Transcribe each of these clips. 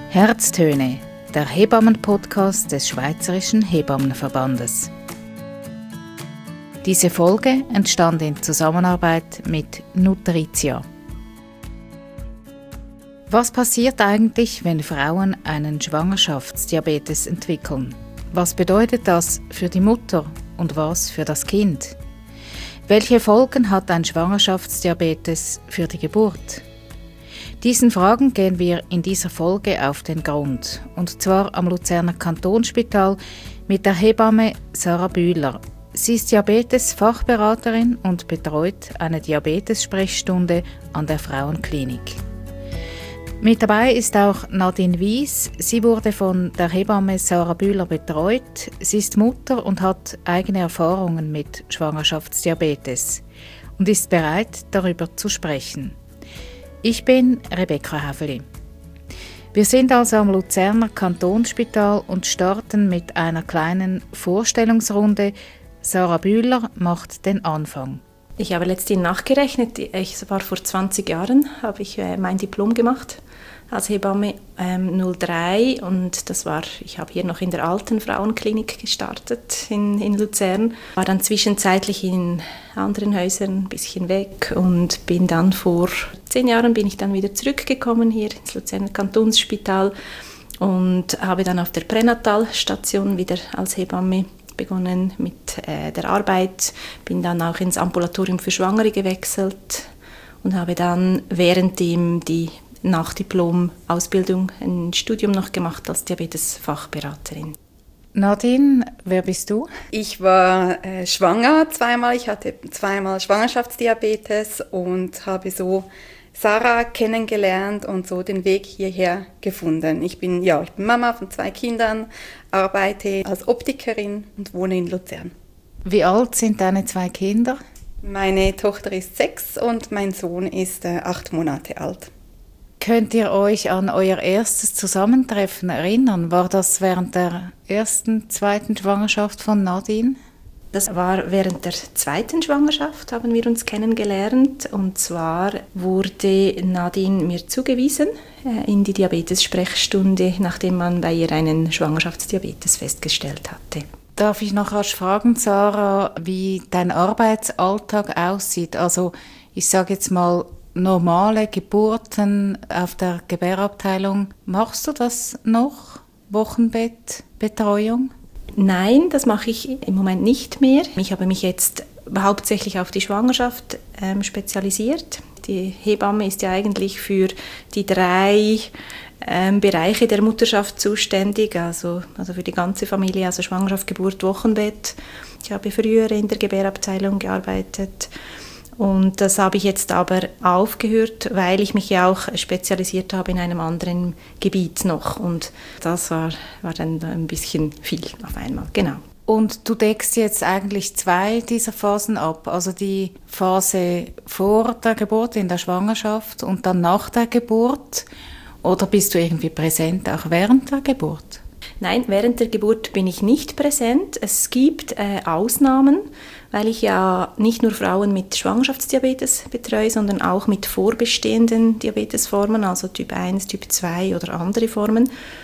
Herztöne, der Hebammen-Podcast des Schweizerischen Hebammenverbandes. Diese Folge entstand in Zusammenarbeit mit Nutritia. Was passiert eigentlich, wenn Frauen einen Schwangerschaftsdiabetes entwickeln? Was bedeutet das für die Mutter und was für das Kind? Welche Folgen hat ein Schwangerschaftsdiabetes für die Geburt? Diesen Fragen gehen wir in dieser Folge auf den Grund, und zwar am Luzerner Kantonsspital mit der Hebamme Sarah Bühler. Sie ist Diabetes-Fachberaterin und betreut eine Diabetes-Sprechstunde an der Frauenklinik. Mit dabei ist auch Nadine Wies. Sie wurde von der Hebamme Sarah Bühler betreut. Sie ist Mutter und hat eigene Erfahrungen mit Schwangerschaftsdiabetes und ist bereit, darüber zu sprechen. Ich bin Rebecca Häfeli. Wir sind also am Luzerner Kantonsspital und starten mit einer kleinen Vorstellungsrunde. Sarah Bühler macht den Anfang. Ich habe letztens nachgerechnet, ich war vor 20 Jahren, habe ich mein Diplom gemacht als Hebamme 03 und ich habe hier noch in der alten Frauenklinik gestartet in Luzern, war dann zwischenzeitlich in anderen Häusern ein bisschen weg und bin dann vor 10 Jahren bin ich dann wieder zurückgekommen hier ins Luzerner Kantonsspital und habe dann auf der Pränatalstation wieder als Hebamme begonnen mit der Arbeit, bin dann auch ins Ambulatorium für Schwangere gewechselt und habe dann währenddem die Nachdiplom-Ausbildung ein Studium noch gemacht als Diabetes-Fachberaterin. Nadine, wer bist du? Ich war schwanger zweimal, ich hatte zweimal Schwangerschaftsdiabetes und habe so Sarah kennengelernt und so den Weg hierher gefunden. Ich bin Mama von 2 Kindern, arbeite als Optikerin und wohne in Luzern. Wie alt sind deine 2 Kinder? Meine Tochter ist 6 und mein Sohn ist 8 Monate alt. Könnt ihr euch an euer erstes Zusammentreffen erinnern? War das während der ersten, zweiten Schwangerschaft von Nadine? Das war während der 2. Schwangerschaft, haben wir uns kennengelernt. Und zwar wurde Nadine mir zugewiesen in die Diabetes-Sprechstunde, nachdem man bei ihr einen Schwangerschaftsdiabetes festgestellt hatte. Darf ich noch rasch fragen, Sarah, wie dein Arbeitsalltag aussieht? Also ich sage jetzt mal, normale Geburten auf der Gebärabteilung. Machst du das noch? Wochenbettbetreuung? Nein, das mache ich im Moment nicht mehr. Ich habe mich jetzt hauptsächlich auf die Schwangerschaft spezialisiert. Die Hebamme ist ja eigentlich für die 3 Bereiche der Mutterschaft zuständig, also für die ganze Familie, also Schwangerschaft, Geburt, Wochenbett. Ich habe früher in der Gebärabteilung gearbeitet. Und das habe ich jetzt aber aufgehört, weil ich mich ja auch spezialisiert habe in einem anderen Gebiet noch. Und das war dann ein bisschen viel auf einmal, genau. Und du deckst jetzt eigentlich 2 dieser Phasen ab, also die Phase vor der Geburt in der Schwangerschaft und dann nach der Geburt. Oder bist du irgendwie präsent auch während der Geburt? Nein, während der Geburt bin ich nicht präsent. Es gibt Ausnahmen, weil ich ja nicht nur Frauen mit Schwangerschaftsdiabetes betreue, sondern auch mit vorbestehenden Diabetesformen, also Typ 1, Typ 2 oder andere Formen.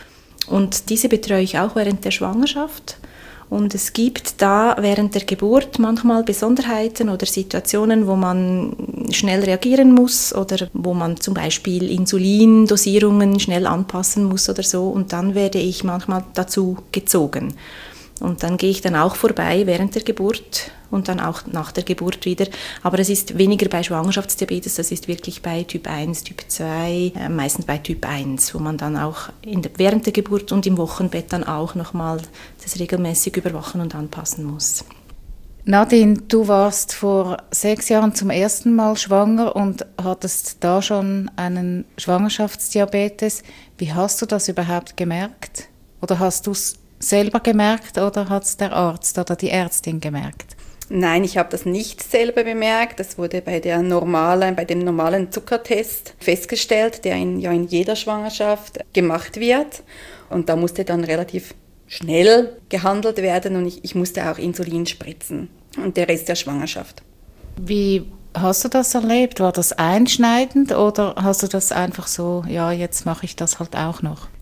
Und diese betreue ich auch während der Schwangerschaft. Und es gibt da während der Geburt manchmal Besonderheiten oder Situationen, wo man schnell reagieren muss oder wo man zum Beispiel Insulindosierungen schnell anpassen muss oder so. Und dann werde ich manchmal dazu gezogen. Und dann gehe ich dann auch vorbei während der Geburt und dann auch nach der Geburt wieder. Aber es ist weniger bei Schwangerschaftsdiabetes, das ist wirklich bei Typ 1, Typ 2, meistens bei Typ 1, wo man dann auch während der Geburt und im Wochenbett dann auch nochmal das regelmäßig überwachen und anpassen muss. Nadine, du warst vor 6 Jahren zum ersten Mal schwanger und hattest da schon einen Schwangerschaftsdiabetes. Wie hast du das überhaupt gemerkt? Oder hast du es selber gemerkt oder hat es der Arzt oder die Ärztin gemerkt? Nein, ich habe das nicht selber bemerkt. Das wurde bei dem normalen Zuckertest festgestellt, der in jeder Schwangerschaft gemacht wird. Und da musste dann relativ schnell gehandelt werden und ich musste auch Insulin spritzen und der Rest der Schwangerschaft. Wie hast du das erlebt? War das einschneidend oder hast du das einfach so, ja, jetzt mache ich das halt auch noch?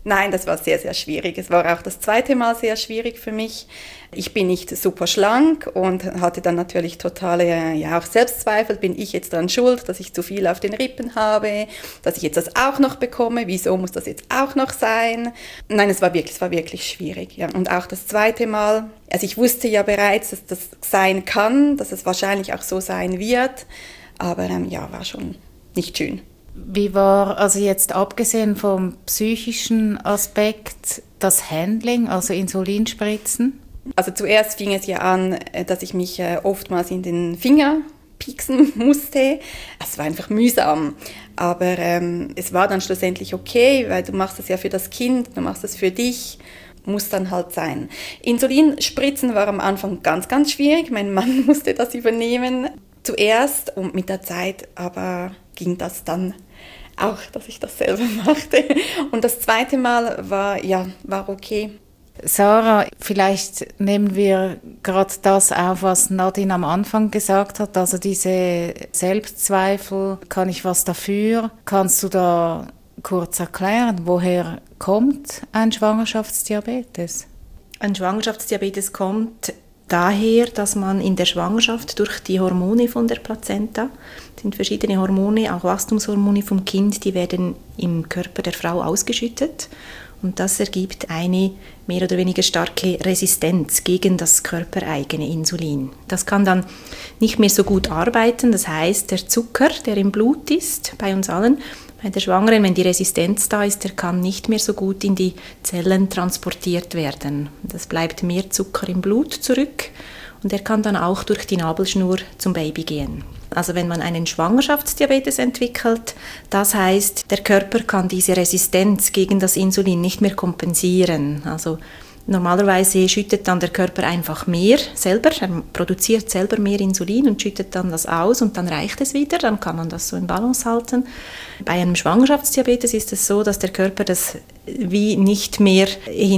Nein, das war sehr, sehr schwierig. Es war auch das zweite Mal sehr schwierig für mich. Ich bin nicht super schlank und hatte dann natürlich totale, auch Selbstzweifel. Bin ich jetzt daran schuld, dass ich zu viel auf den Rippen habe, dass ich jetzt das auch noch bekomme? Wieso muss das jetzt auch noch sein? Nein, es war wirklich schwierig. Ja. Und auch das zweite Mal, also ich wusste ja bereits, dass das sein kann, dass es wahrscheinlich auch so sein wird, aber war schon nicht schön. Wie war, also jetzt abgesehen vom psychischen Aspekt, das Handling, also Insulinspritzen? Also zuerst fing es ja an, dass ich mich oftmals in den Finger pieksen musste. Es war einfach mühsam, aber es war dann schlussendlich okay, weil du machst das ja für das Kind, du machst das für dich, muss dann halt sein. Insulinspritzen war am Anfang ganz, ganz schwierig. Mein Mann musste das übernehmen zuerst und mit der Zeit aber ging das dann auch, dass ich das selber machte. Und das zweite Mal war okay. Sarah, vielleicht nehmen wir gerade das auf, was Nadine am Anfang gesagt hat, also diese Selbstzweifel, kann ich was dafür? Kannst du da kurz erklären, woher kommt ein Schwangerschaftsdiabetes? Ein Schwangerschaftsdiabetes kommt daher, dass man in der Schwangerschaft durch die Hormone von der Plazenta, sind verschiedene Hormone, auch Wachstumshormone vom Kind, die werden im Körper der Frau ausgeschüttet und das ergibt eine mehr oder weniger starke Resistenz gegen das körpereigene Insulin. Das kann dann nicht mehr so gut arbeiten, das heißt, der Zucker, der im Blut ist, bei uns allen, bei der Schwangeren, wenn die Resistenz da ist, der kann nicht mehr so gut in die Zellen transportiert werden. Das bleibt mehr Zucker im Blut zurück und der kann dann auch durch die Nabelschnur zum Baby gehen. Also wenn man einen Schwangerschaftsdiabetes entwickelt, das heißt, der Körper kann diese Resistenz gegen das Insulin nicht mehr kompensieren. Also normalerweise schüttet dann der Körper einfach mehr selber, er produziert selber mehr Insulin und schüttet dann das aus und dann reicht es wieder, dann kann man das so in Balance halten. Bei einem Schwangerschaftsdiabetes ist es so, dass der Körper das wie nicht mehr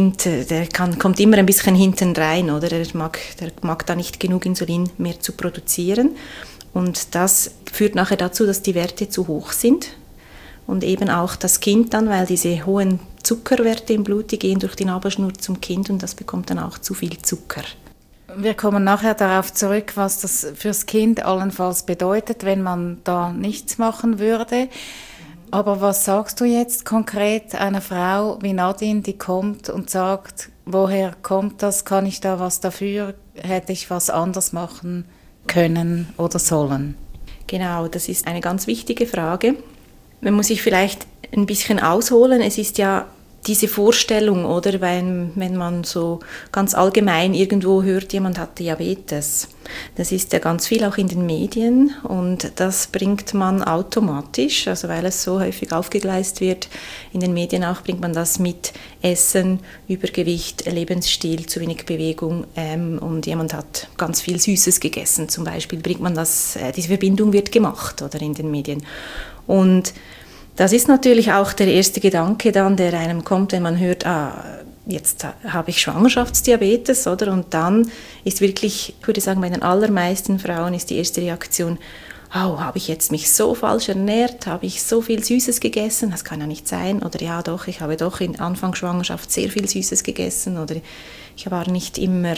kommt immer ein bisschen hinten rein, oder? Der mag da nicht genug Insulin mehr zu produzieren und das führt nachher dazu, dass die Werte zu hoch sind. Und eben auch das Kind dann, weil diese hohen Zuckerwerte im Blut, die gehen durch die Nabelschnur zum Kind und das bekommt dann auch zu viel Zucker. Wir kommen nachher darauf zurück, was das fürs Kind allenfalls bedeutet, wenn man da nichts machen würde. Aber was sagst du jetzt konkret einer Frau wie Nadine, die kommt und sagt, woher kommt das, kann ich da was dafür, hätte ich was anders machen können oder sollen? Genau, das ist eine ganz wichtige Frage. Man muss sich vielleicht ein bisschen ausholen. Es ist ja diese Vorstellung, oder wenn man so ganz allgemein irgendwo hört, jemand hat Diabetes. Das ist ja ganz viel auch in den Medien und das bringt man automatisch, also weil es so häufig aufgegleist wird, in den Medien auch bringt man das mit Essen, Übergewicht, Lebensstil, zu wenig Bewegung und jemand hat ganz viel Süßes gegessen zum Beispiel, bringt man das, diese Verbindung wird gemacht, oder in den Medien. Und das ist natürlich auch der erste Gedanke dann, der einem kommt, wenn man hört, jetzt habe ich Schwangerschaftsdiabetes, oder? Und dann ist wirklich, ich würde sagen, bei den allermeisten Frauen ist die erste Reaktion, habe ich jetzt mich so falsch ernährt, habe ich so viel Süßes gegessen, das kann ja nicht sein, oder ja doch, ich habe doch in Anfang Schwangerschaft sehr viel Süßes gegessen, oder ich war nicht immer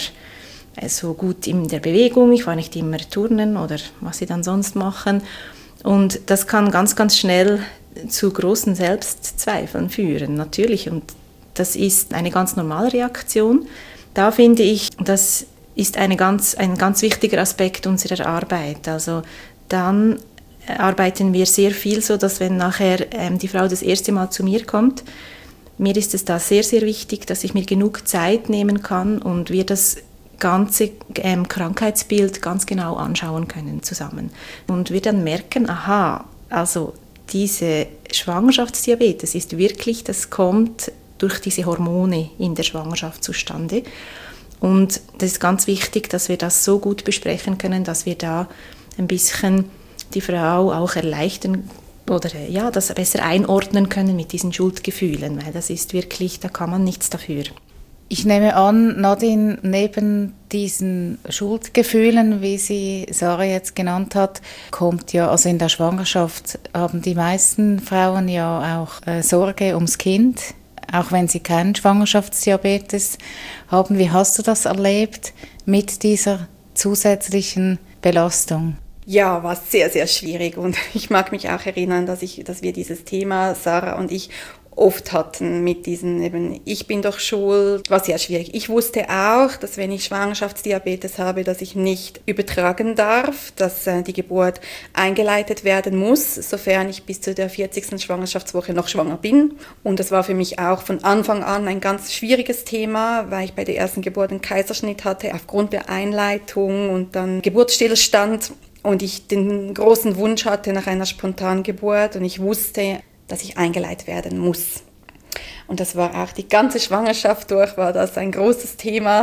so gut in der Bewegung, ich war nicht immer turnen, oder was sie dann sonst machen. Und das kann ganz, ganz schnell zu großen Selbstzweifeln führen, natürlich. Und das ist eine ganz normale Reaktion. Da finde ich, das ist ein ganz wichtiger Aspekt unserer Arbeit. Also dann arbeiten wir sehr viel so, dass wenn nachher die Frau das erste Mal zu mir kommt, mir ist es da sehr, sehr wichtig, dass ich mir genug Zeit nehmen kann und wir das ganze Krankheitsbild ganz genau anschauen können zusammen. Und wir dann merken, also diese Schwangerschaftsdiabetes ist wirklich, das kommt durch diese Hormone in der Schwangerschaft zustande. Und das ist ganz wichtig, dass wir das so gut besprechen können, dass wir da ein bisschen die Frau auch erleichtern oder das besser einordnen können mit diesen Schuldgefühlen, weil das ist wirklich, da kann man nichts dafür. Ich nehme an, Nadine, neben diesen Schuldgefühlen, wie sie Sarah jetzt genannt hat, kommt ja, also in der Schwangerschaft haben die meisten Frauen ja auch Sorge ums Kind. auch wenn sie keinen Schwangerschaftsdiabetes haben. Wie hast du das erlebt mit dieser zusätzlichen Belastung? Ja, war sehr, sehr schwierig und ich mag mich auch erinnern, dass wir dieses Thema, Sarah und ich, oft hatten mit diesen eben, ich bin doch schuld, war sehr schwierig. Ich wusste auch, dass wenn ich Schwangerschaftsdiabetes habe, dass ich nicht übertragen darf, dass die Geburt eingeleitet werden muss, sofern ich bis zu der 40. Schwangerschaftswoche noch schwanger bin. Und das war für mich auch von Anfang an ein ganz schwieriges Thema, weil ich bei der ersten Geburt einen Kaiserschnitt hatte, aufgrund der Einleitung und dann Geburtsstillstand. Und ich den großen Wunsch hatte nach einer Spontangeburt und ich wusste, dass ich eingeleitet werden muss. Und das war auch die ganze Schwangerschaft durch, war das ein großes Thema.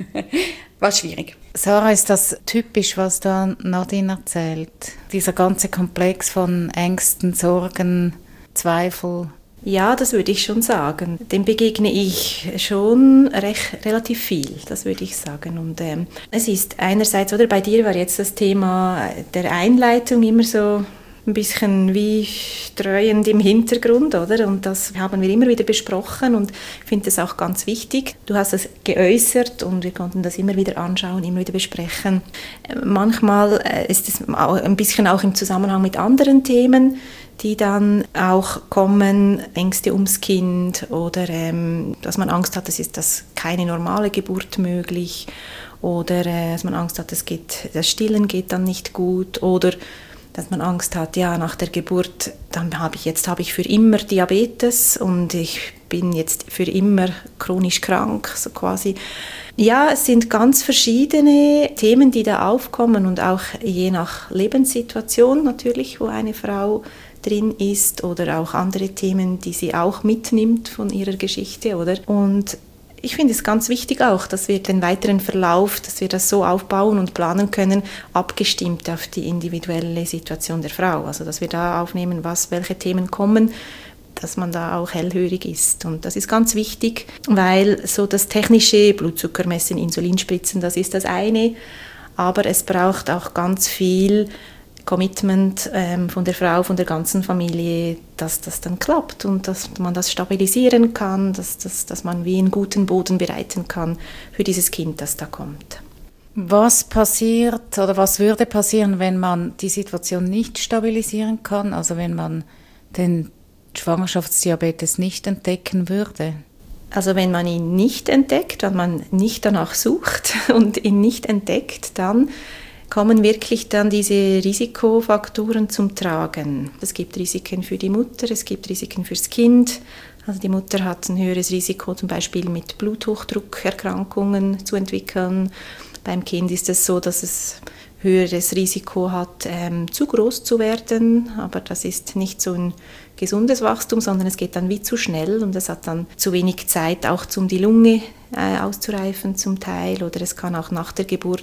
War schwierig. Sarah, ist das typisch, was da Nadine erzählt? Dieser ganze Komplex von Ängsten, Sorgen, Zweifel? Ja, das würde ich schon sagen. Dem begegne ich schon relativ viel, das würde ich sagen. Und es ist einerseits, oder bei dir war jetzt das Thema der Einleitung immer so ein bisschen wie streuend im Hintergrund, oder? Und das haben wir immer wieder besprochen und ich finde das auch ganz wichtig. Du hast es geäußert und wir konnten das immer wieder anschauen, immer wieder besprechen. Manchmal ist es ein bisschen auch im Zusammenhang mit anderen Themen, die dann auch kommen, Ängste ums Kind oder dass man Angst hat, es ist keine normale Geburt möglich oder dass man Angst hat, das Stillen geht dann nicht gut oder dass man Angst hat, ja, nach der Geburt, dann habe ich für immer Diabetes und ich bin jetzt für immer chronisch krank, so quasi. Ja, es sind ganz verschiedene Themen, die da aufkommen und auch je nach Lebenssituation natürlich, wo eine Frau drin ist oder auch andere Themen, die sie auch mitnimmt von ihrer Geschichte, oder? Und ich finde es ganz wichtig auch, dass wir den weiteren Verlauf, dass wir das so aufbauen und planen können, abgestimmt auf die individuelle Situation der Frau. Also dass wir da aufnehmen, welche Themen kommen, dass man da auch hellhörig ist. Und das ist ganz wichtig, weil so das technische Blutzuckermessen, Insulinspritzen, das ist das eine, aber es braucht auch ganz viel Commitment von der Frau, von der ganzen Familie, dass das dann klappt und dass man das stabilisieren kann, dass man wie einen guten Boden bereiten kann für dieses Kind, das da kommt. Was passiert oder was würde passieren, wenn man die Situation nicht stabilisieren kann, also wenn man den Schwangerschaftsdiabetes nicht entdecken würde? Also wenn man ihn nicht entdeckt, wenn man nicht danach sucht und ihn nicht entdeckt, dann kommen wirklich dann diese Risikofaktoren zum Tragen. Es gibt Risiken für die Mutter, es gibt Risiken fürs Kind. Also die Mutter hat ein höheres Risiko, zum Beispiel mit Bluthochdruckerkrankungen zu entwickeln. Beim Kind ist es so, dass es höheres Risiko hat, zu groß zu werden, aber das ist nicht so ein gesundes Wachstum, sondern es geht dann wie zu schnell und es hat dann zu wenig Zeit, auch um die Lunge auszureifen zum Teil, oder es kann auch nach der Geburt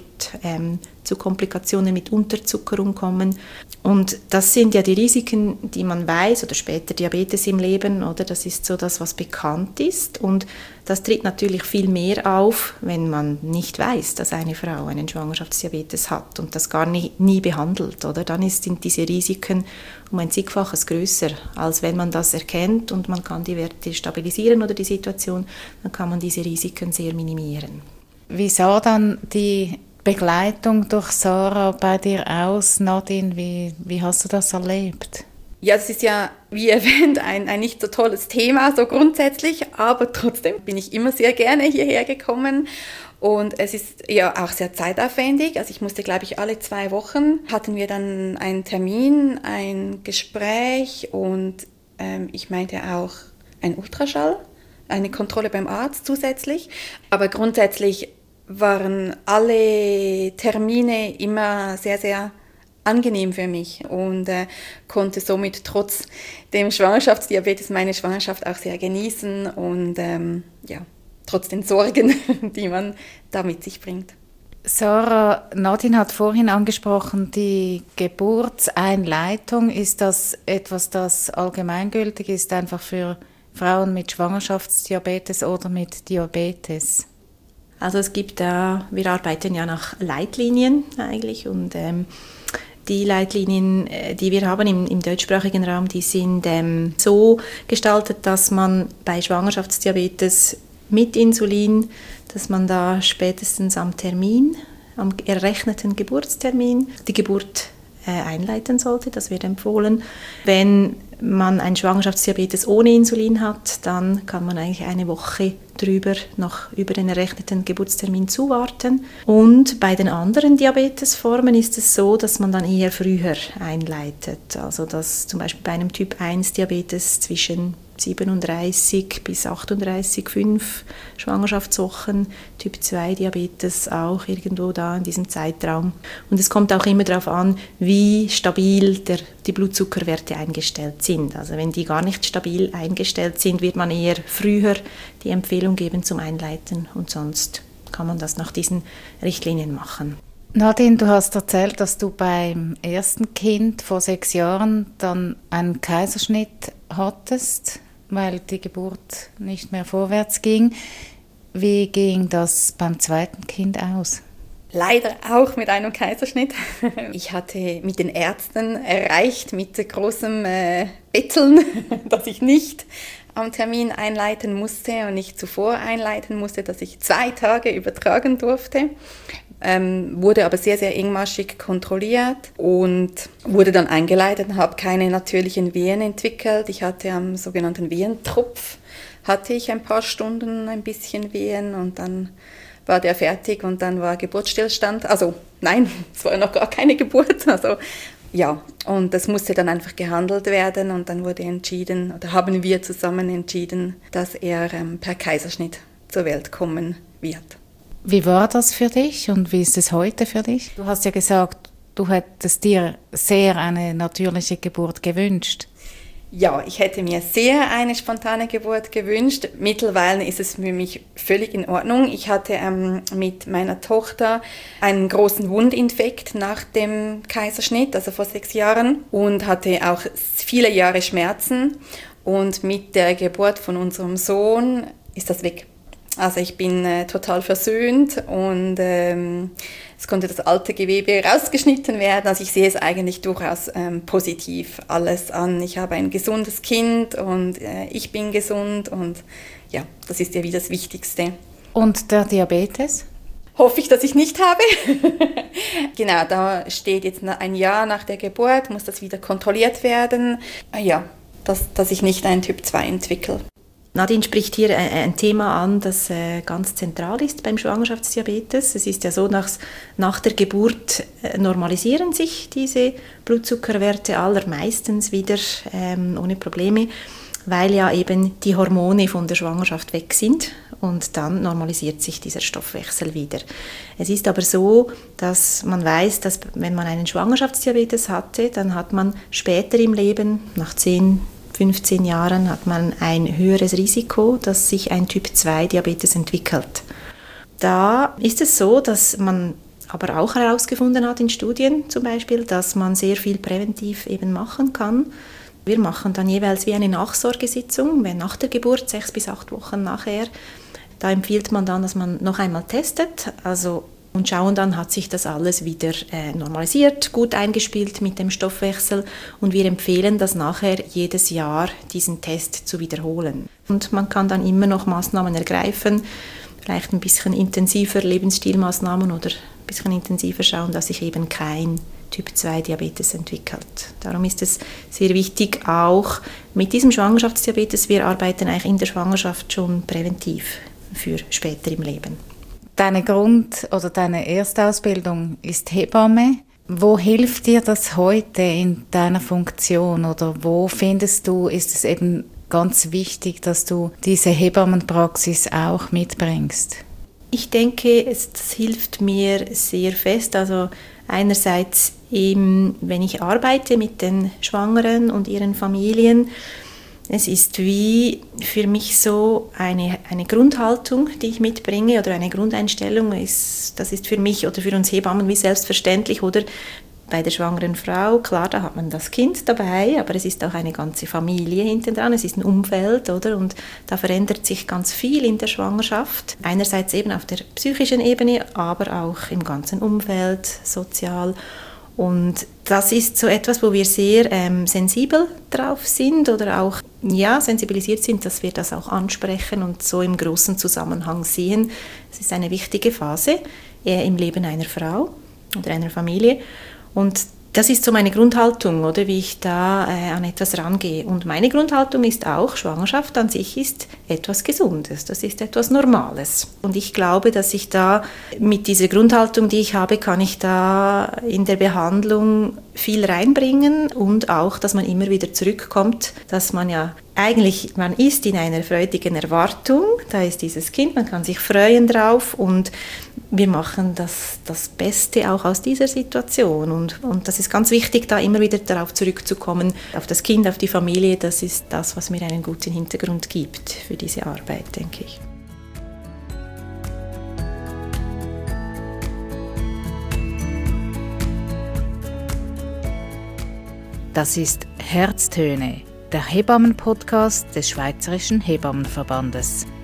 zu Komplikationen mit Unterzuckerung kommen. Und das sind ja die Risiken, die man weiß, oder später Diabetes im Leben, oder das ist so das, was bekannt ist. Und das tritt natürlich viel mehr auf, wenn man nicht weiß, dass eine Frau einen Schwangerschaftsdiabetes hat und das gar nie behandelt, oder? Dann sind diese Risiken um ein zigfaches größer, als wenn man das erkennt und man kann die Werte stabilisieren oder die Situation, dann kann man diese Risiken sehr minimieren. Wie sah dann die Begleitung durch Sarah bei dir aus, Nadine? Wie hast du das erlebt? Ja, es ist ja, wie erwähnt, ein nicht so tolles Thema, so grundsätzlich, aber trotzdem bin ich immer sehr gerne hierher gekommen. Und es ist ja auch sehr zeitaufwendig. Also ich musste, glaube ich, alle 2 Wochen hatten wir dann einen Termin, ein Gespräch und ich meinte auch ein Ultraschall, eine Kontrolle beim Arzt zusätzlich. Aber grundsätzlich waren alle Termine immer sehr, sehr angenehm für mich und konnte somit trotz dem Schwangerschaftsdiabetes meine Schwangerschaft auch sehr genießen und trotz den Sorgen, die man da mit sich bringt. Sarah, Nadine hat vorhin angesprochen, die Geburtseinleitung. Ist das etwas, das allgemeingültig ist, einfach für Frauen mit Schwangerschaftsdiabetes oder mit Diabetes? Also es gibt wir arbeiten ja nach Leitlinien eigentlich und Die Leitlinien, die wir haben im deutschsprachigen Raum, die sind so gestaltet, dass man bei Schwangerschaftsdiabetes mit Insulin, dass man da spätestens am errechneten Geburtstermin, die Geburt einleiten sollte. Das wird empfohlen. Wenn man einen Schwangerschaftsdiabetes ohne Insulin hat, dann kann man eigentlich eine Woche noch über den errechneten Geburtstermin zuwarten. Und bei den anderen Diabetesformen ist es so, dass man dann eher früher einleitet. Also dass zum Beispiel bei einem Typ 1 Diabetes zwischen 37 bis 38,5 Schwangerschaftswochen, Typ 2 Diabetes auch irgendwo da in diesem Zeitraum. Und es kommt auch immer darauf an, wie stabil die Blutzuckerwerte eingestellt sind. Also wenn die gar nicht stabil eingestellt sind, wird man eher früher die Empfehlung geben zum Einleiten und sonst kann man das nach diesen Richtlinien machen. Nadine, du hast erzählt, dass du beim ersten Kind vor 6 Jahren dann einen Kaiserschnitt hattest, weil die Geburt nicht mehr vorwärts ging. Wie ging das beim zweiten Kind aus? Leider auch mit einem Kaiserschnitt. Ich hatte mit den Ärzten erreicht, mit großem Betteln, dass ich nicht am Termin einleiten musste und nicht zuvor einleiten musste, dass ich 2 Tage übertragen durfte. Wurde aber sehr, sehr engmaschig kontrolliert und wurde dann eingeleitet, habe keine natürlichen Wehen entwickelt. Ich hatte am sogenannten Wehentropf, hatte ich ein paar Stunden ein bisschen Wehen und dann war der fertig und dann war Geburtsstillstand. Also nein, es war noch gar keine Geburt. Also ja, und das musste dann einfach gehandelt werden und dann wurde entschieden, oder haben wir zusammen entschieden, dass er per Kaiserschnitt zur Welt kommen wird. Wie war das für dich und wie ist es heute für dich? Du hast ja gesagt, du hättest dir sehr eine natürliche Geburt gewünscht. Ja, ich hätte mir sehr eine spontane Geburt gewünscht. Mittlerweile ist es für mich völlig in Ordnung. Ich hatte mit meiner Tochter einen großen Wundinfekt nach dem Kaiserschnitt, also vor 6 Jahren, und hatte auch viele Jahre Schmerzen. Und mit der Geburt von unserem Sohn ist das weg. Also ich bin total versöhnt und es konnte das alte Gewebe rausgeschnitten werden. Also ich sehe es eigentlich durchaus positiv alles an. Ich habe ein gesundes Kind und ich bin gesund und ja, das ist ja wie das Wichtigste. Und der Diabetes? Hoffe ich, dass ich nicht habe. Genau, da steht jetzt ein Jahr nach der Geburt, muss das wieder kontrolliert werden. Ja, dass ich nicht einen Typ 2 entwickle. Nadine spricht hier ein Thema an, das ganz zentral ist beim Schwangerschaftsdiabetes. Es ist ja so, nach der Geburt normalisieren sich diese Blutzuckerwerte allermeistens wieder ohne Probleme, weil ja eben die Hormone von der Schwangerschaft weg sind und dann normalisiert sich dieser Stoffwechsel wieder. Es ist aber so, dass man weiß, dass wenn man einen Schwangerschaftsdiabetes hatte, dann hat man später im Leben, nach 10-15 Jahren hat man ein höheres Risiko, dass sich ein Typ-2-Diabetes entwickelt. Da ist es so, dass man aber auch herausgefunden hat in Studien zum Beispiel, dass man sehr viel präventiv eben machen kann. Wir machen dann jeweils wie eine Nachsorgesitzung, wenn nach der Geburt, 6 bis 8 Wochen nachher. Da empfiehlt man dann, dass man noch einmal testet, und schauen dann, hat sich das alles wieder normalisiert, gut eingespielt mit dem Stoffwechsel und wir empfehlen das nachher jedes Jahr, diesen Test zu wiederholen. Und man kann dann immer noch Maßnahmen ergreifen, vielleicht ein bisschen intensiver Lebensstilmaßnahmen oder ein bisschen intensiver schauen, dass sich eben kein Typ-2-Diabetes entwickelt. Darum ist es sehr wichtig, auch mit diesem Schwangerschaftsdiabetes, wir arbeiten eigentlich in der Schwangerschaft schon präventiv für später im Leben. Deine deine Erstausbildung ist Hebamme. Wo hilft dir das heute in deiner Funktion oder wo findest du, ist es eben ganz wichtig, dass du diese Hebammenpraxis auch mitbringst? Ich denke, es hilft mir sehr fest. Also einerseits eben, wenn ich arbeite mit den Schwangeren und ihren Familien, es ist wie für mich so eine Grundhaltung, die ich mitbringe oder eine Grundeinstellung. Das ist für mich oder für uns Hebammen wie selbstverständlich. Oder bei der schwangeren Frau, klar, da hat man das Kind dabei, aber es ist auch eine ganze Familie hinten dran, es ist ein Umfeld, oder? Und da verändert sich ganz viel in der Schwangerschaft. Einerseits eben auf der psychischen Ebene, aber auch im ganzen Umfeld, sozial. Und das ist so etwas, wo wir sehr sensibel drauf sind oder auch sensibilisiert sind, dass wir das auch ansprechen und so im großen Zusammenhang sehen. Es ist eine wichtige Phase im Leben einer Frau oder einer Familie. Und das ist so meine Grundhaltung, oder wie ich da an etwas rangehe. Und meine Grundhaltung ist auch, Schwangerschaft an sich ist etwas Gesundes, das ist etwas Normales. Und ich glaube, dass ich da mit dieser Grundhaltung, die ich habe, kann ich da in der Behandlung viel reinbringen und auch, dass man immer wieder zurückkommt, dass man man ist in einer freudigen Erwartung, da ist dieses Kind, man kann sich freuen drauf und wir machen das Beste auch aus dieser Situation und das ist ganz wichtig, da immer wieder darauf zurückzukommen, auf das Kind, auf die Familie, das ist das, was mir einen guten Hintergrund gibt für diese Arbeit, denke ich. Das ist Herztöne, der Hebammen-Podcast des Schweizerischen Hebammenverbandes.